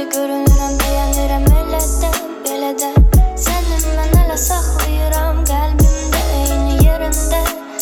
görünürəm, bəyənirəm elədə, belədə. Sənin mən hələ saxlayıram qəlbimdə, eyni yerində.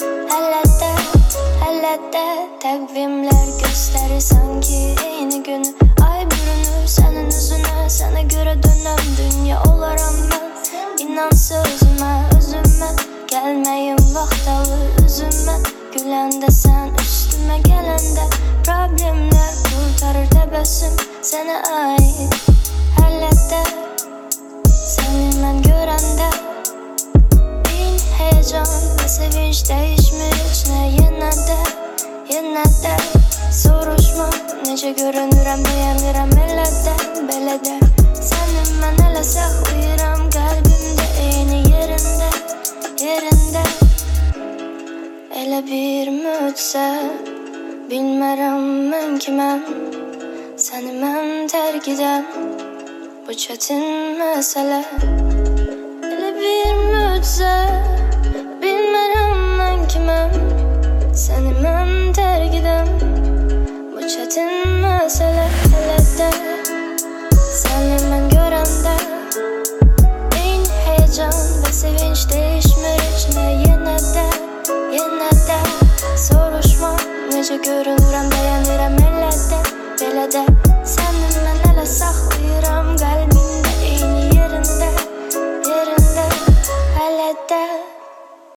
Hələ də təqvimlər göstərir sanki eyni günü. Ay bürünür sənin üzünə, sənə görə dönəm dünya olaram mən. İnan sözümə, özümə, gəlməyim vaxt alır üzümə. Güləndə sən üstümə gələndə, problemlər kurtarır təbəssüm sənə ait. Hələ də səni mən görəndə, bin heyecan və sevinç dəyişmiş nə yenə də. Soruşma necə görünürəm, bəyənirəm elədə, belədə. Sənin mən hələ saxlayıram qəlbimdə, eyni yerində. Elə bir mücizə, bilmərəm mən kiməm, səni mən tərk edən bu çətin məsələ. Elə bir mücizə,